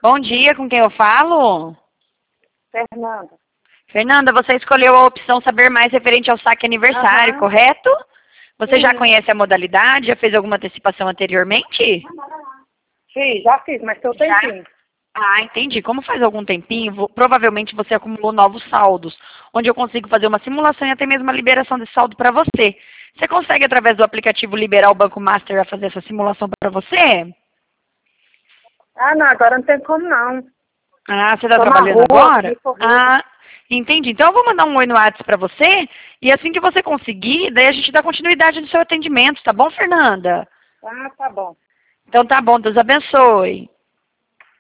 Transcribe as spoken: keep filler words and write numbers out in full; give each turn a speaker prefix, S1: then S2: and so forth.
S1: Bom dia, com quem eu falo?
S2: Fernanda.
S1: Fernanda, você escolheu a opção saber mais referente ao saque aniversário,
S2: Aham.
S1: correto? Você
S2: Sim.
S1: já conhece a modalidade? Já fez alguma antecipação anteriormente?
S2: Sim, já fiz, mas tem um
S1: Já?
S2: tempinho.
S1: Ah, entendi. Como faz algum tempinho, vo- provavelmente você acumulou novos saldos, onde eu consigo fazer uma simulação e até mesmo a liberação de saldo para você. Você consegue, através do aplicativo, liberar o Banco Master a fazer essa simulação para você?
S2: Ah, não, agora não tem como não.
S1: Ah, você está
S2: Tô na
S1: trabalhando
S2: rua, tô
S1: agora?
S2: meio corrida.
S1: Ah, entendi. Então eu vou mandar um oi no WhatsApp para você e assim que você conseguir, daí a gente dá continuidade no seu atendimento, tá bom, Fernanda?
S2: Ah, tá bom.
S1: Então tá bom, Deus abençoe.